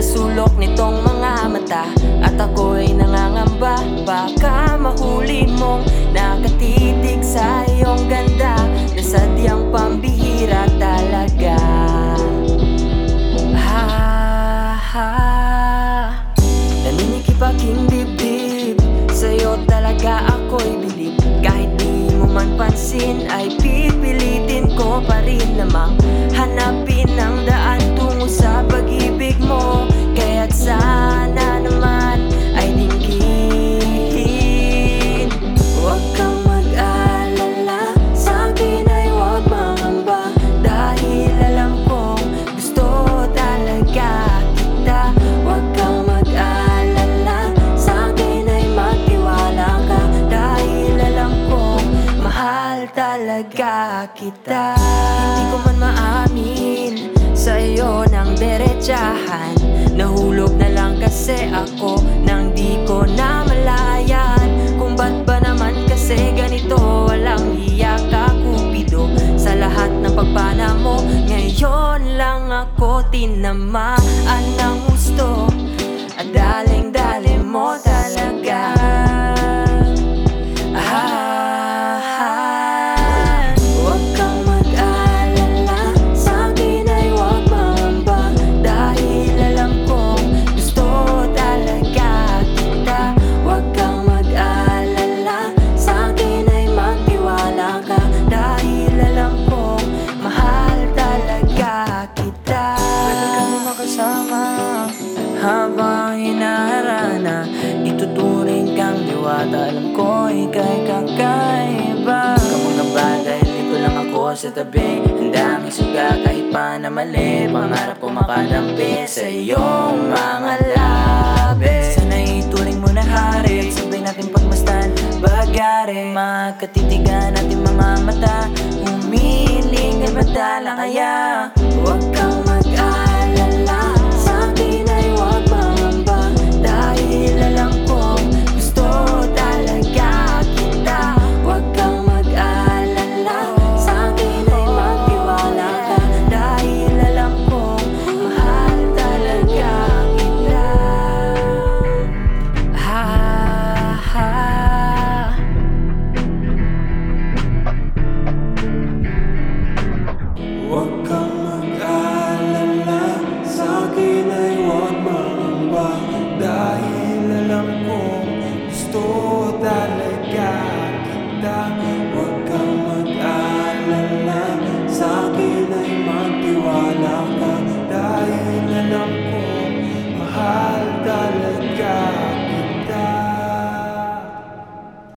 sulok nitong mga mata. At ako'y nangangamba, baka mahuli mong nakatitig sa iyong ganda na sadyang pambihira talaga. Naninikip aking dibdib, sa'yo talaga ako'y bilib. Kahit di mo man pansin ay pipilitin ko pa rin namang hanapin ang daan tungo sa pag-ibig mo. Kaya't sana naman ay dinggin. Huwag kang mag-alala, sa'kin ay huwag mangamba, dahil alam kong gusto talaga kita. Huwag kang mag-alala, sa'kin ay magtiwala ka, dahil alam kong mahal talaga kita. Hindi ko man maamin sa'yo ng derechahan, nahulog na lang kasi ako nang di ko na malayan. Kung ba't ba naman kasi ganito, walang hiya ka Kupido. Sa lahat ng pagpana mo, ngayon lang ako tinamaan ng gusto. At daling-dali mo talaga. Huwag kang mag-alala, sa'kin ay huwag mangamba, dahil alam kong gusto talaga kita. Huwag kang mag-alala, sa'kin ay magtiwala ka, dahil alam kong mahal talaga kita. Pwede kang makasama habang hinaharana, ituturing kang diwata. Alam ko ika'y kakaiba. Ka mga bagay, dito lang ako sa tabi, handang isuga kahit pa na mali. Pangarap ko makadampi sa iyong mga labi. Sana'y ituring mo na hari, sabay natin pagmasdan bagari. Magkatitigan natin mga mata, humiling ay madala kaya. Huwag ka